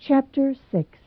Chapter 6.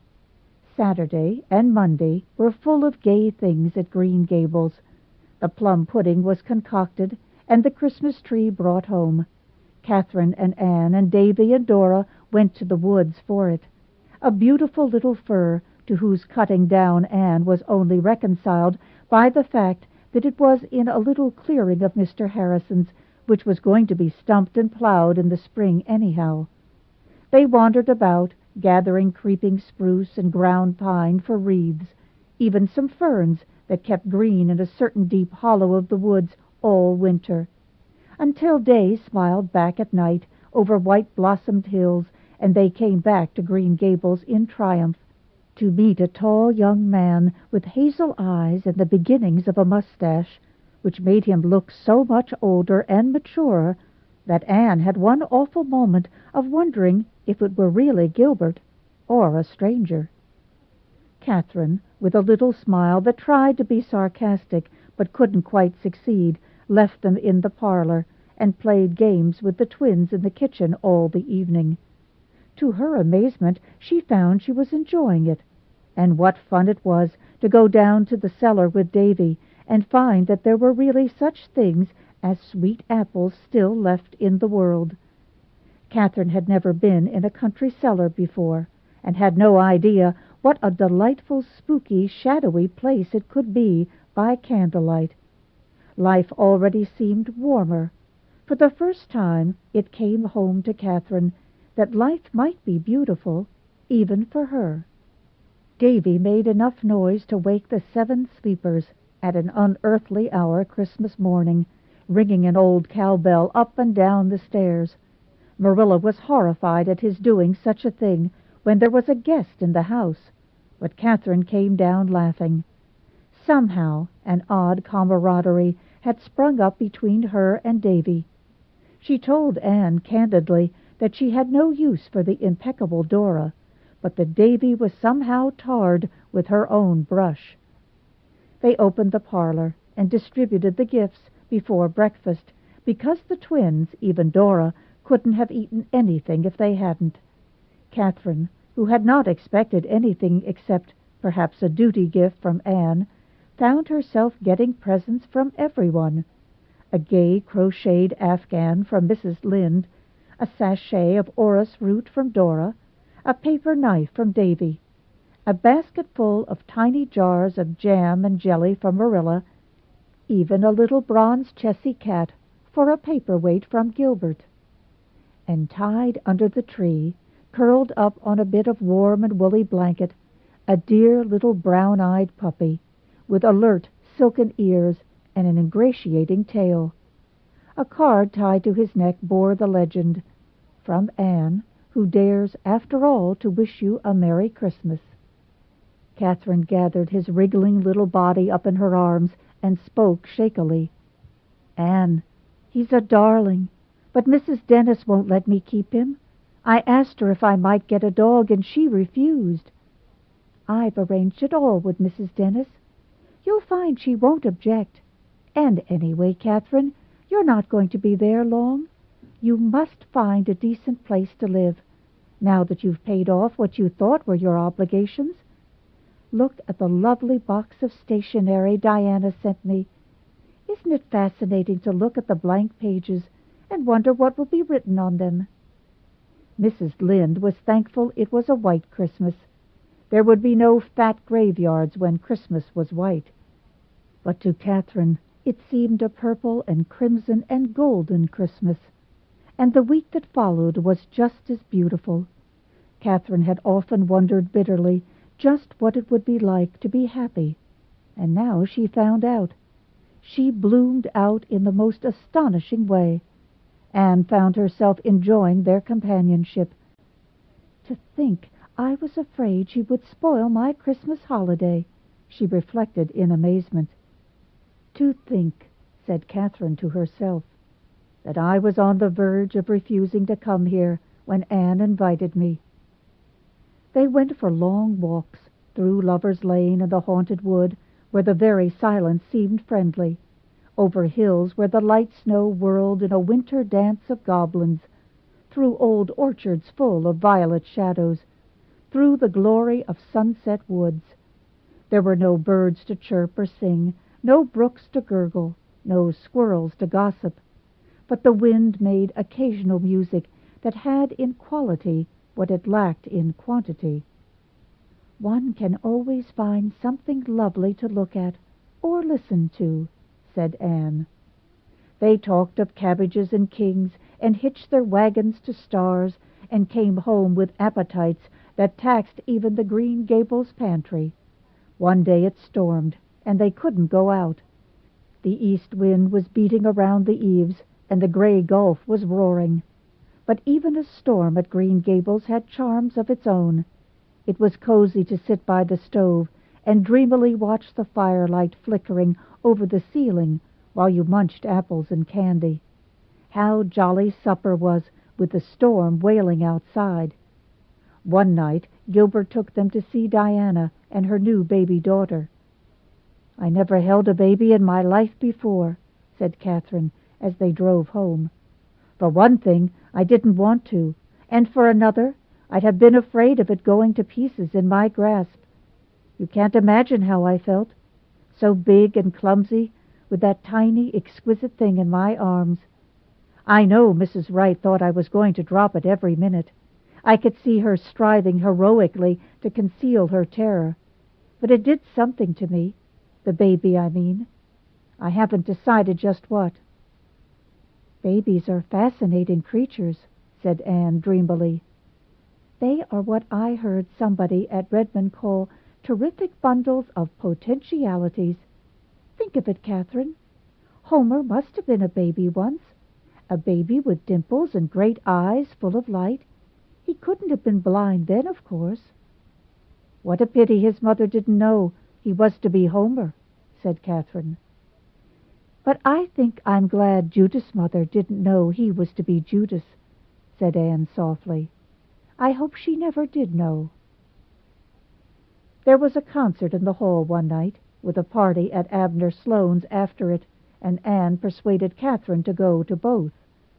Saturday and Monday were full of gay things at Green Gables. The plum pudding was concocted, and the Christmas tree brought home. Catherine and Anne and Davy and Dora went to the woods for it. A beautiful little fir, to whose cutting down Anne was only reconciled by the fact that it was in a little clearing of Mr. Harrison's, which was going to be stumped and plowed in the spring anyhow. They wandered about, gathering creeping spruce and ground pine for wreaths, even some ferns that kept green in a certain deep hollow of the woods all winter, until day smiled back at night over white-blossomed hills, and they came back to Green Gables in triumph, to meet a tall young man with hazel eyes and the beginnings of a mustache, which made him look so much older and maturer that Anne had one awful moment of wondering if it were really Gilbert or a stranger. Catherine, with a little smile that tried to be sarcastic but couldn't quite succeed, left them in the parlor and played games with the twins in the kitchen all the evening. To her amazement, she found she was enjoying it. And what fun it was to go down to the cellar with Davy and find that there were really such things as sweet apples still left in the world. Catherine had never been in a country cellar before, and had no idea what a delightful, spooky, shadowy place it could be by candlelight. Life already seemed warmer. For the first time it came home to Catherine that life might be beautiful, even for her. Davy made enough noise to wake the 7 sleepers at an unearthly hour Christmas morning, ringing an old cowbell up and down the stairs. Marilla was horrified at his doing such a thing when there was a guest in the house, but Catherine came down laughing. Somehow an odd camaraderie had sprung up between her and Davy. She told Anne candidly that she had no use for the impeccable Dora, but that Davy was somehow tarred with her own brush. They opened the parlor and distributed the gifts before breakfast, because the twins, even Dora, couldn't have eaten anything if they hadn't. Catherine, who had not expected anything except perhaps a duty gift from Anne, found herself getting presents from everyone. A gay crocheted afghan from Mrs. Lynde, a sachet of orris root from Dora, a paper knife from Davy, a basketful of tiny jars of jam and jelly from Marilla, even a little bronze Chessy cat for a paperweight from Gilbert. And tied under the tree, curled up on a bit of warm and woolly blanket, a dear little brown-eyed puppy, with alert silken ears and an ingratiating tail. A card tied to his neck bore the legend, "From Anne, who dares, after all, to wish you a Merry Christmas." Catherine gathered his wriggling little body up in her arms and spoke shakily. "Anne, he's a darling, but Mrs. Dennis won't let me keep him. I asked her if I might get a dog, and she refused. I've arranged it all with Mrs. Dennis. You'll find she won't object. And anyway, Catherine, you're not going to be there long. You must find a decent place to live, now that you've paid off what you thought were your obligations. Look at the lovely box of stationery Diana sent me. Isn't it fascinating to look at the blank pages and wonder what will be written on them?" Mrs. Lynde was thankful it was a white Christmas. There would be no fat graveyards when Christmas was white. But to Catherine it seemed a purple and crimson and golden Christmas, and the week that followed was just as beautiful. Catherine had often wondered bitterly just what it would be like to be happy, and now she found out. She bloomed out in the most astonishing way. Anne found herself enjoying their companionship. "To think I was afraid she would spoil my Christmas holiday," she reflected in amazement. "To think," said Catherine to herself, "that I was on the verge of refusing to come here when Anne invited me." They went for long walks, through Lover's Lane and the haunted wood, where the very silence seemed friendly, over hills where the light snow whirled in a winter dance of goblins, through old orchards full of violet shadows, through the glory of sunset woods. There were no birds to chirp or sing, no brooks to gurgle, no squirrels to gossip, but the wind made occasional music that had in quality what it lacked in quantity. "One can always find something lovely to look at or listen to," said Anne. They talked of cabbages and kings, and hitched their wagons to stars, and came home with appetites that taxed even the Green Gables pantry. One day it stormed, and they couldn't go out. The east wind was beating around the eaves, and the gray gulf was roaring. But even a storm at Green Gables had charms of its own. It was cozy to sit by the stove and dreamily watch the firelight flickering over the ceiling while you munched apples and candy. How jolly supper was, with the storm wailing outside. One night Gilbert took them to see Diana and her new baby daughter. "I never held a baby in my life before," said Catherine as they drove home. "For one thing, I didn't want to, and for another, I'd have been afraid of it going to pieces in my grasp. You can't imagine how I felt, so big and clumsy, with that tiny, exquisite thing in my arms. I know Mrs. Wright thought I was going to drop it every minute. I could see her striving heroically to conceal her terror. But it did something to me, the baby, I mean. I haven't decided just what." "Babies are fascinating creatures," said Anne dreamily. "They are what I heard somebody at Redmond call terrific bundles of potentialities. Think of it, Catherine. Homer must have been a baby once, a baby with dimples and great eyes full of light. He couldn't have been blind then, of course." "What a pity his mother didn't know he was to be Homer," said Catherine. "But I think I'm glad Judith's mother didn't know he was to be Judas," said Anne softly. "I hope she never did know." There was a concert in the hall one night, with a party at Abner Sloane's after it, and Anne persuaded Catherine to go to both.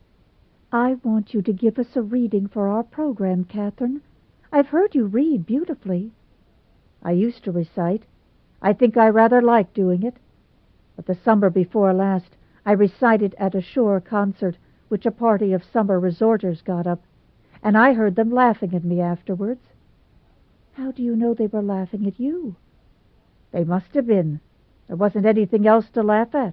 "I want you to give us a reading for our program, Catherine. I've heard you read beautifully." "I used to recite. I think I rather like doing it. But the summer before last I recited at a shore concert which a party of summer resorters got up, and I heard them laughing at me afterwards." "How do you know they were laughing at you?" "They must have been. There wasn't anything else to laugh at."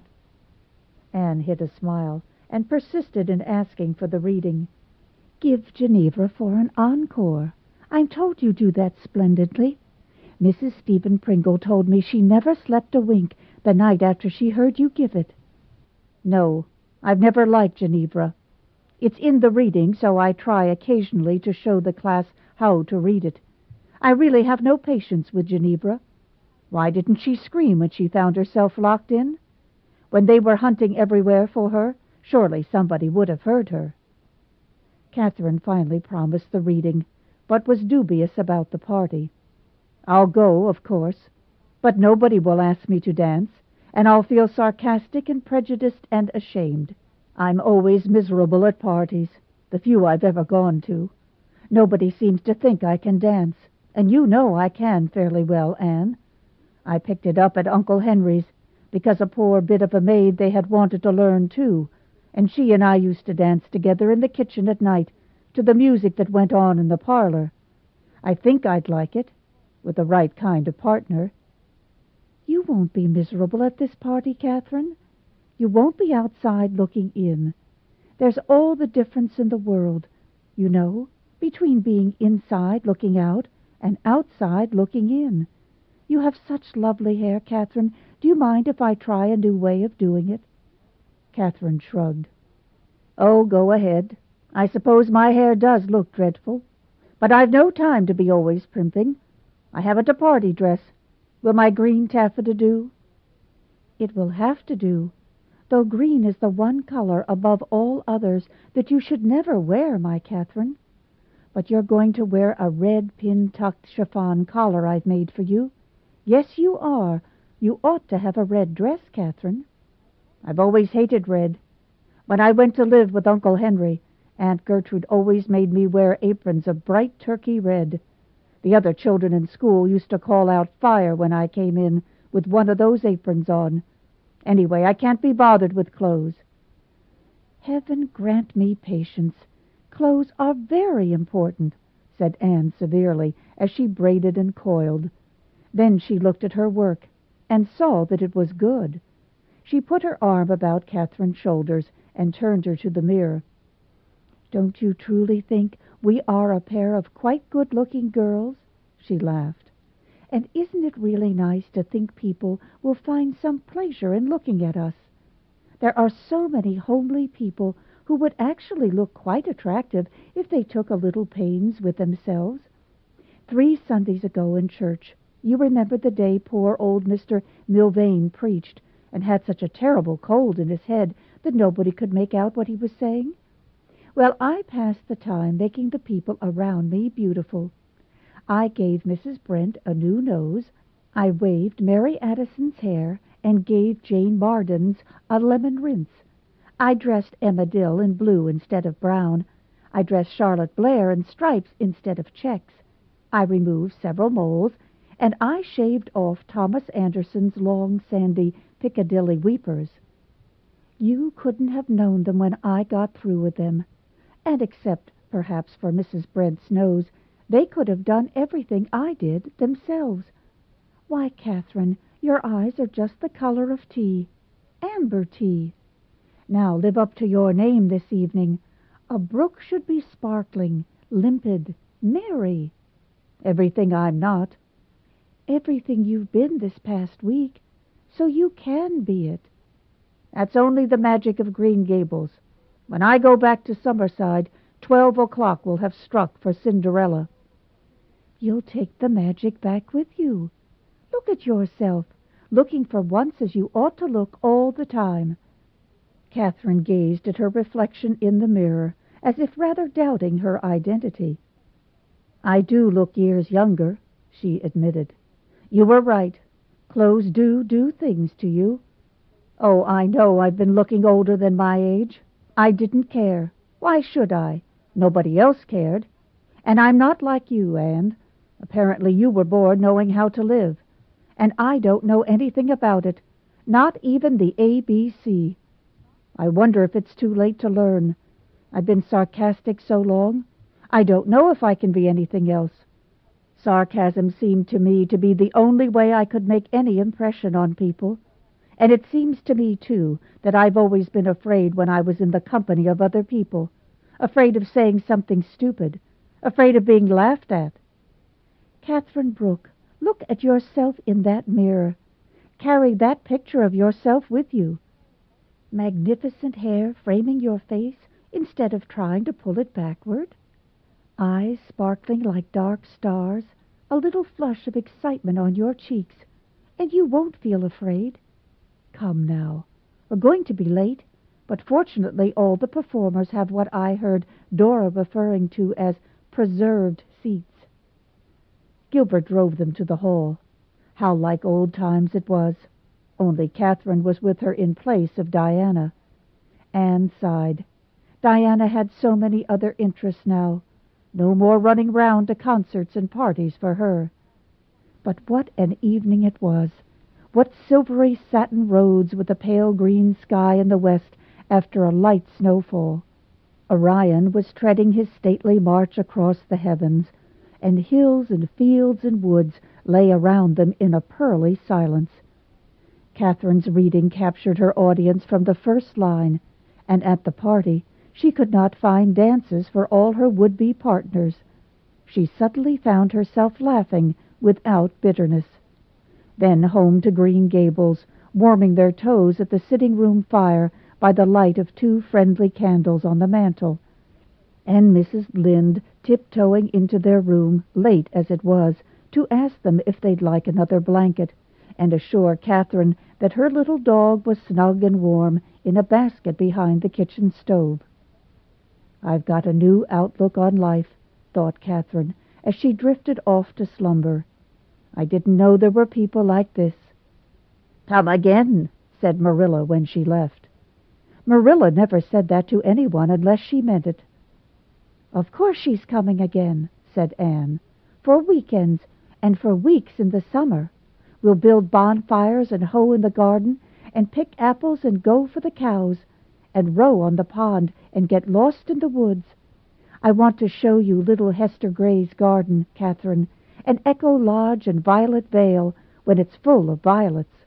Anne hid a smile, and persisted in asking for the reading. "Give Ginevra for an encore. I'm told you do that splendidly. Mrs. Stephen Pringle told me she never slept a wink the night after she heard you give it." "No, I've never liked Ginevra. It's in the reading, so I try occasionally to show the class how to read it. I really have no patience with Ginevra. Why didn't she scream when she found herself locked in? When they were hunting everywhere for her, surely somebody would have heard her." Catherine finally promised the reading, but was dubious about the party. "I'll go, of course, but nobody will ask me to dance, and I'll feel sarcastic and prejudiced and ashamed. I'm always miserable at parties, the few I've ever gone to. Nobody seems to think I can dance, and you know I can fairly well, Anne. I picked it up at Uncle Henry's, because a poor bit of a maid they had wanted to learn too, and she and I used to dance together in the kitchen at night to the music that went on in the parlor. I think I'd like it, with the right kind of partner." "You won't be miserable at this party, Catherine. You won't be outside looking in. There's all the difference in the world, you know, between being inside looking out and outside looking in. You have such lovely hair, Catherine. Do you mind if I try a new way of doing it?" Catherine shrugged. "Oh, go ahead. I suppose my hair does look dreadful, but I've no time to be always primping. I haven't a party dress. Will my green taffeta do?" "It will have to do, though green is the one color above all others that you should never wear, my Catherine. But you're going to wear a red pin-tucked chiffon collar I've made for you. Yes, you are. You ought to have a red dress, Catherine." "I've always hated red. When I went to live with Uncle Henry, Aunt Gertrude always made me wear aprons of bright turkey red. The other children in school used to call out fire when I came in with one of those aprons on. Anyway, I can't be bothered with clothes." "Heaven grant me patience. Clothes are very important," said Anne severely, as she braided and coiled. Then she looked at her work, and saw that it was good. She put her arm about Catherine's shoulders and turned her to the mirror. "Don't you truly think we are a pair of quite good-looking girls?" she laughed. "And isn't it really nice to think people will find some pleasure in looking at us? There are so many homely people who would actually look quite attractive if they took a little pains with themselves. 3 Sundays ago in church, you remember the day poor old Mr. Milvain preached, and had such a terrible cold in his head that nobody could make out what he was saying? Well, I passed the time making the people around me beautiful. I gave Mrs. Brent a new nose, I waved Mary Addison's hair, and gave Jane Marden's a lemon rinse. I dressed Emma Dill in blue instead of brown. I dressed Charlotte Blair in stripes instead of checks. I removed several moles, and I shaved off Thomas Anderson's long, sandy Piccadilly weepers. You couldn't have known them when I got through with them. And except, perhaps, for Mrs. Brent's nose, they could have done everything I did themselves. Why, Catherine, your eyes are just the color of tea. Amber tea. Now live up to your name this evening. A brook should be sparkling, limpid, merry. Everything I'm not. Everything you've been this past week, so you can be it. That's only the magic of Green Gables. When I go back to Summerside, 12 o'clock will have struck for Cinderella." "You'll take the magic back with you. Look at yourself, looking for once as you ought to look all the time." Catherine gazed at her reflection in the mirror, as if rather doubting her identity. "I do look years younger," she admitted. "You were right. Clothes do things to you. Oh, I know I've been looking older than my age. I didn't care. Why should I? Nobody else cared. And I'm not like you, Anne. Apparently you were born knowing how to live. And I don't know anything about it, not even the ABC. I wonder if it's too late to learn. I've been sarcastic so long, I don't know if I can be anything else. Sarcasm seemed to me to be the only way I could make any impression on people. And it seems to me, too, that I've always been afraid when I was in the company of other people, afraid of saying something stupid, afraid of being laughed at. Catherine Brooke, look at yourself in that mirror. Carry that picture of yourself with you. Magnificent hair framing your face instead of trying to pull it backward. Eyes sparkling like dark stars, a little flush of excitement on your cheeks, and you won't feel afraid. Come now, we're going to be late, but fortunately all the performers have what I heard Dora referring to as preserved seats. Gilbert drove them to the hall. How like old times it was, only Catherine was with her in place of Diana. Anne sighed. Diana had so many other interests now. No more running round to concerts and parties for her. But what an evening it was! What silvery satin roads with a pale green sky in the west after a light snowfall. Orion was treading his stately march across the heavens, and hills and fields and woods lay around them in a pearly silence. Catherine's reading captured her audience from the first line, and at the party she could not find dances for all her would-be partners. She suddenly found herself laughing without bitterness. Then home to Green Gables, warming their toes at the sitting-room fire by the light of 2 friendly candles on the mantel, and Mrs. Lynde tiptoeing into their room, late as it was, to ask them if they'd like another blanket, and assure Catherine that her little dog was snug and warm in a basket behind the kitchen stove. "I've got a new outlook on life," thought Catherine, as she drifted off to slumber. "I didn't know there were people like this." "Come again," said Marilla when she left. Marilla never said that to anyone unless she meant it. "Of course she's coming again," said Anne, for weekends, and for weeks in the summer. We'll build bonfires and hoe in the garden, and pick apples and go for the cows, and row on the pond and get lost in the woods. I want to show you little Hester Gray's garden, Catherine, and Echo Lodge and Violet Vale when it's full of violets.